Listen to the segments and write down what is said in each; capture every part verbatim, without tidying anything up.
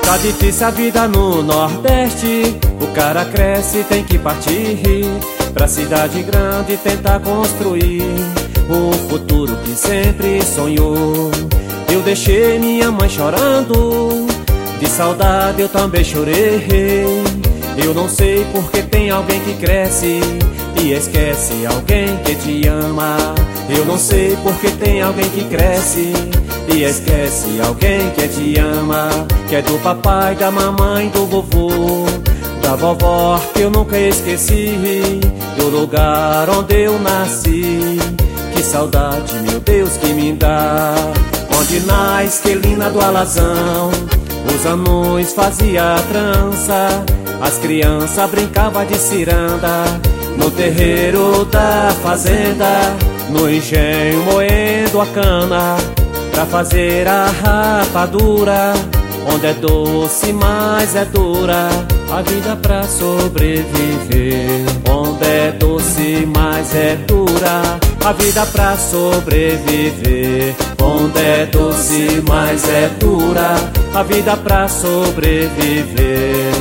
Tá difícil a vida no Nordeste, o cara cresce, tem que partir pra cidade grande tentar construir o futuro que sempre sonhou. Eu deixei minha mãe chorando, de saudade eu também chorei. Eu não sei porque tem alguém que cresce e esquece alguém que te ama. Eu não sei porque tem alguém que cresce e esquece alguém que te ama, que é do papai, da mamãe, do vovô, da vovó, que eu nunca esqueci, do lugar onde eu nasci. Que saudade, meu Deus, que me dá. Onde na esquelina do alazão os anões fazia trança, as crianças brincavam de ciranda, no terreiro da fazenda, no engenho moendo a cana, pra fazer a rapadura, onde é doce mas é dura a vida pra sobreviver. Onde é doce mas é dura a vida pra sobreviver. Onde é doce mas é dura a vida pra sobreviver.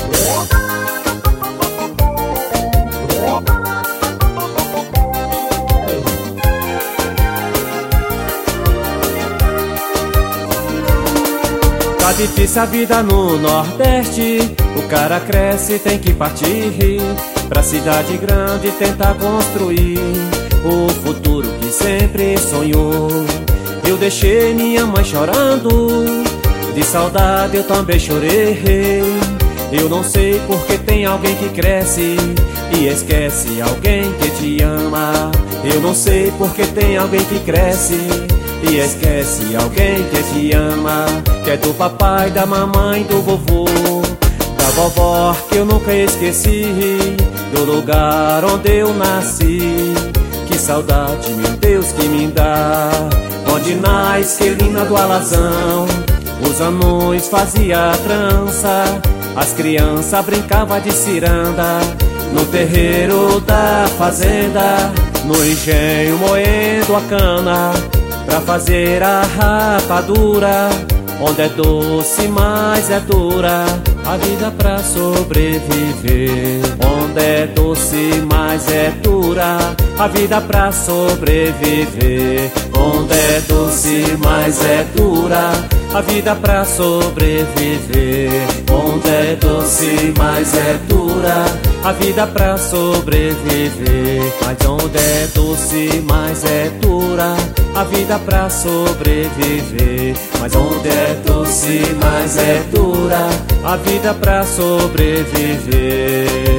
Tá difícil a vida no Nordeste, o cara cresce, tem que partir pra cidade grande tentar construir o futuro que sempre sonhou. Eu deixei minha mãe chorando, de saudade eu também chorei. Eu não sei porque tem alguém que cresce e esquece alguém que te ama. Eu não sei porque tem alguém que cresce e esquece alguém que te ama, que é do papai, da mamãe, do vovô, da vovó, que eu nunca esqueci, do lugar onde eu nasci. Que saudade, meu Deus, que me dá. Onde na esquelina do alazão os anões fazia trança, as crianças brincavam de ciranda, no terreiro da fazenda, no engenho moendo a cana, pra fazer a rapadura, onde é doce mas é dura a vida pra sobreviver. Onde é doce mas é dura a vida pra sobreviver. Onde é doce mas é dura a vida pra sobreviver. Onde é doce mas é dura a vida pra sobreviver. Mas onde é doce mas é dura a vida pra sobreviver. Mas onde é doce mas é dura a vida pra sobreviver.